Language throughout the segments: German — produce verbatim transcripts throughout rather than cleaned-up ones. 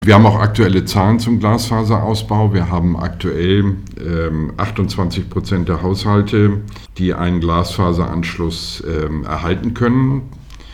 Wir haben auch aktuelle Zahlen zum Glasfaserausbau. Wir haben aktuell ähm, achtundzwanzig Prozent der Haushalte, die einen Glasfaseranschluss ähm, erhalten können.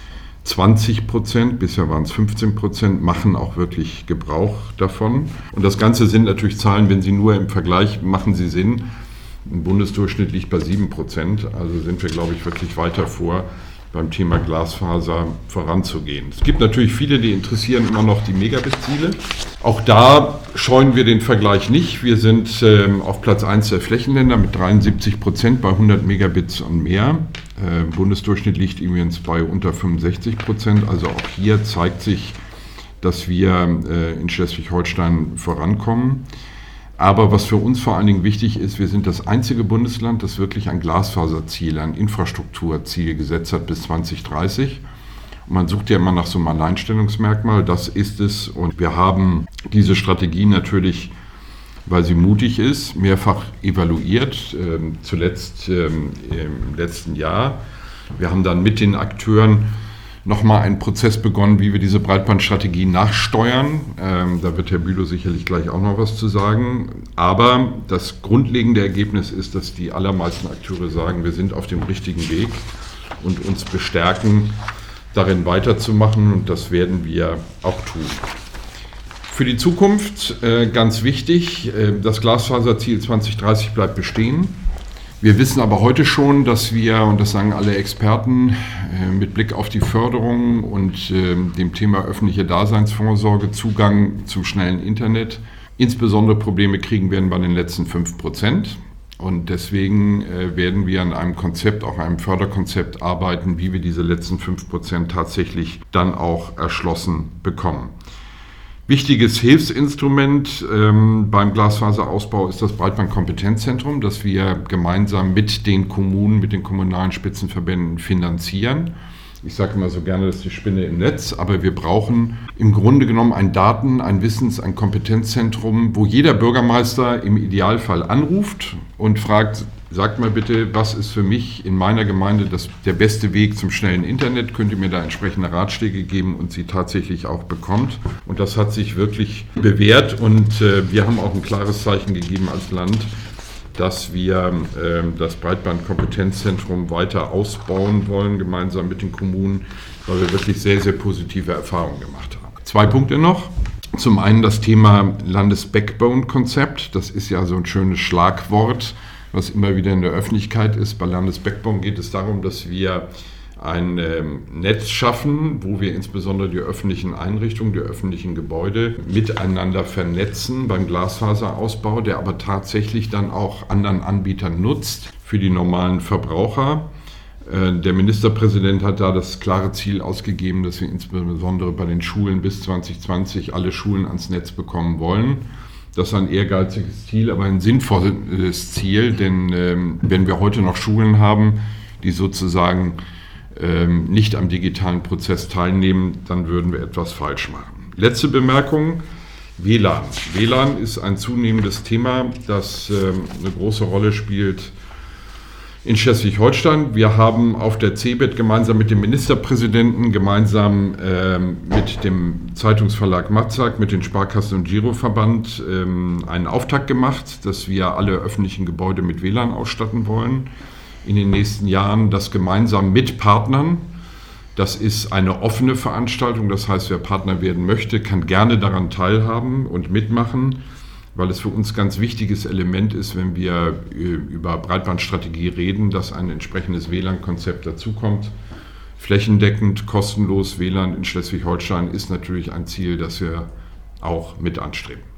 zwanzig Prozent, bisher waren es fünfzehn Prozent, machen auch wirklich Gebrauch davon. Und das Ganze sind natürlich Zahlen, wenn Sie nur im Vergleich machen sie Sinn. Im Bundesdurchschnitt liegt bei sieben Prozent, also sind wir, glaube ich, wirklich weiter vor, beim Thema Glasfaser voranzugehen. Es gibt natürlich viele, die interessieren immer noch die Megabit-Ziele. Auch da scheuen wir den Vergleich nicht. Wir sind ähm, auf Platz eins der Flächenländer mit dreiundsiebzig Prozent bei hundert Megabits und mehr. Äh, Bundesdurchschnitt liegt übrigens bei unter fünfundsechzig Prozent. Also auch hier zeigt sich, dass wir äh, in Schleswig-Holstein vorankommen. Aber was für uns vor allen Dingen wichtig ist, wir sind das einzige Bundesland, das wirklich ein Glasfaserziel, ein Infrastrukturziel gesetzt hat bis zwanzig dreißig. Und man sucht ja immer nach so einem Alleinstellungsmerkmal, das ist es. Und wir haben diese Strategie natürlich, weil sie mutig ist, mehrfach evaluiert, äh, zuletzt äh, im letzten Jahr. Wir haben dann mit den Akteuren nochmal einen Prozess begonnen, wie wir diese Breitbandstrategie nachsteuern. Ähm, da wird Herr Bülow sicherlich gleich auch noch was zu sagen. Aber das grundlegende Ergebnis ist, dass die allermeisten Akteure sagen, wir sind auf dem richtigen Weg und uns bestärken, darin weiterzumachen. Und das werden wir auch tun. Für die Zukunft äh, ganz wichtig, äh, das Glasfaserziel zwanzig dreißig bleibt bestehen. Wir wissen aber heute schon, dass wir, und das sagen alle Experten, mit Blick auf die Förderung und dem Thema öffentliche Daseinsvorsorge, Zugang zum schnellen Internet, insbesondere Probleme kriegen werden bei den letzten fünf Prozent. Und deswegen werden wir an einem Konzept, auch einem Förderkonzept arbeiten, wie wir diese letzten fünf Prozent tatsächlich dann auch erschlossen bekommen. Wichtiges Hilfsinstrument ähm, beim Glasfaserausbau ist das Breitbandkompetenzzentrum, das wir gemeinsam mit den Kommunen, mit den kommunalen Spitzenverbänden finanzieren. Ich sage immer so gerne, das ist die Spinne im Netz, aber wir brauchen im Grunde genommen ein Daten-, ein Wissens-, ein Kompetenzzentrum, wo jeder Bürgermeister im Idealfall anruft und fragt, sagt mal bitte, was ist für mich in meiner Gemeinde das, der beste Weg zum schnellen Internet? Könnt ihr mir da entsprechende Ratschläge geben und sie tatsächlich auch bekommt? Und das hat sich wirklich bewährt und äh, wir haben auch ein klares Zeichen gegeben als Land, dass wir äh, das Breitbandkompetenzzentrum weiter ausbauen wollen, gemeinsam mit den Kommunen, weil wir wirklich sehr, sehr positive Erfahrungen gemacht haben. Zwei Punkte noch. Zum einen das Thema Landes-Backbone-Konzept. Das ist ja so ein schönes Schlagwort, was immer wieder in der Öffentlichkeit ist. Bei Landesbackbone geht es darum, dass wir ein ähm, Netz schaffen, wo wir insbesondere die öffentlichen Einrichtungen, die öffentlichen Gebäude miteinander vernetzen beim Glasfaserausbau, der aber tatsächlich dann auch anderen Anbietern nutzt für die normalen Verbraucher. Äh, der Ministerpräsident hat da das klare Ziel ausgegeben, dass wir insbesondere bei den Schulen bis zwanzig zwanzig alle Schulen ans Netz bekommen wollen. Das ist ein ehrgeiziges Ziel, aber ein sinnvolles Ziel, denn ähm, wenn wir heute noch Schulen haben, die sozusagen ähm, nicht am digitalen Prozess teilnehmen, dann würden wir etwas falsch machen. Letzte Bemerkung, W L A N. W L A N ist ein zunehmendes Thema, das ähm, eine große Rolle spielt in Schleswig-Holstein. Wir haben auf der C E B I T gemeinsam mit dem Ministerpräsidenten, gemeinsam ähm, mit dem Zeitungsverlag Matzak, mit den Sparkassen- und Giroverband ähm, einen Auftakt gemacht, dass wir alle öffentlichen Gebäude mit W L A N ausstatten wollen. In den nächsten Jahren das gemeinsam mit Partnern. Das ist eine offene Veranstaltung, das heißt, wer Partner werden möchte, kann gerne daran teilhaben und mitmachen, weil es für uns ganz wichtiges Element ist, wenn wir über Breitbandstrategie reden, dass ein entsprechendes W L A N-Konzept dazukommt. Flächendeckend, kostenlos W L A N in Schleswig-Holstein ist natürlich ein Ziel, das wir auch mit anstreben.